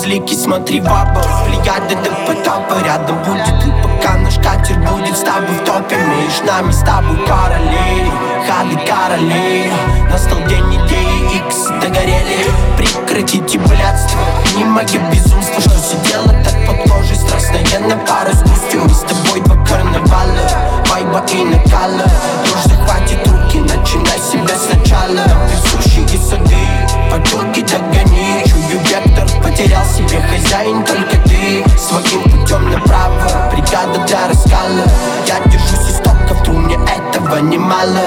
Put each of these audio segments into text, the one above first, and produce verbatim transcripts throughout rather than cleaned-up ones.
безликий, смотри в оба. Плеяды до потопа, рядом будет и пока наш катер будет с тобой в топе. Меж нами с тобой параллели, ходы короли. Настал день идеи, икс догорели. Прекратите блядство, не мое безумство, что сидела так под кожей. Страстная на пару с грустью. Мы с тобой два карнавала, вайба и накала. Ложь захватит руки, начинай себя сначала. Везущие сады, потоки догони. Чую вектор, потерял себе хозяин, только ты. Своим путем направо, бригада для раскала. Я держусь истоков, тру, мне этого немало.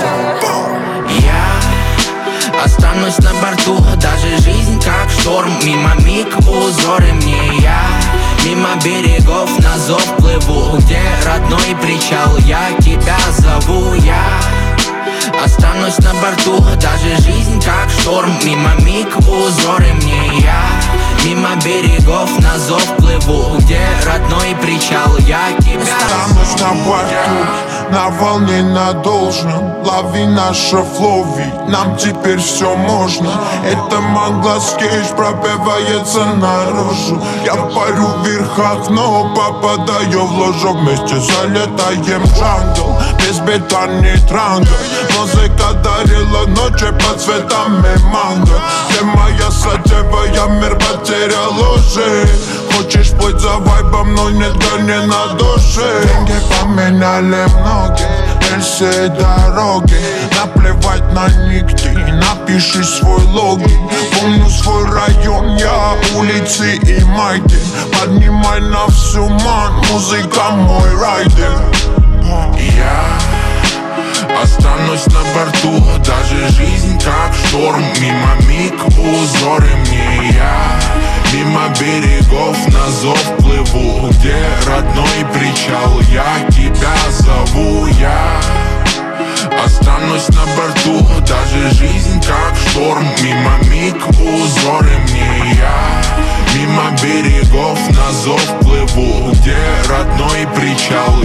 Я останусь на борту, даже жизнь как шторм. Мимо миг узоры мне я, мимо берегов на зов плыву. Где родной причал, я тебя зову. Я останусь на борту, даже жизнь как шторм. Мимо миг узоры мне я, мимо берегов на зов плыву. Где родной причал, я тебя останусь на борту, на волне на должном. Лови наше флоу, ведь нам теперь все можно. Это Манглас Кейдж пробивается наружу. Я парю в верхах, но попадаю в ложу. Вместе залетаем в джангл, без бетонный трангл. Музыка дарила ночи под цветами манго. Где моя садевая, мир потерял уже. Хочешь плыть за вайбом, но нет горни на душе. Деньги поменяли многие, рельсы дороги. Наплевать на нигде, напиши свой логин. Помню свой район, я улицы и майки. Поднимай на всю ман, музыка мой райдер. Я останусь на борту, даже жизнь как шторм. Мимо миг узоры мне я, мимо берегов на зов плыву. Где родной причал, я тебя зову. Я останусь на борту, даже жизнь как шторм. Мимо миг узоры мне я, мимо берегов на зов плыву. Где родной причал,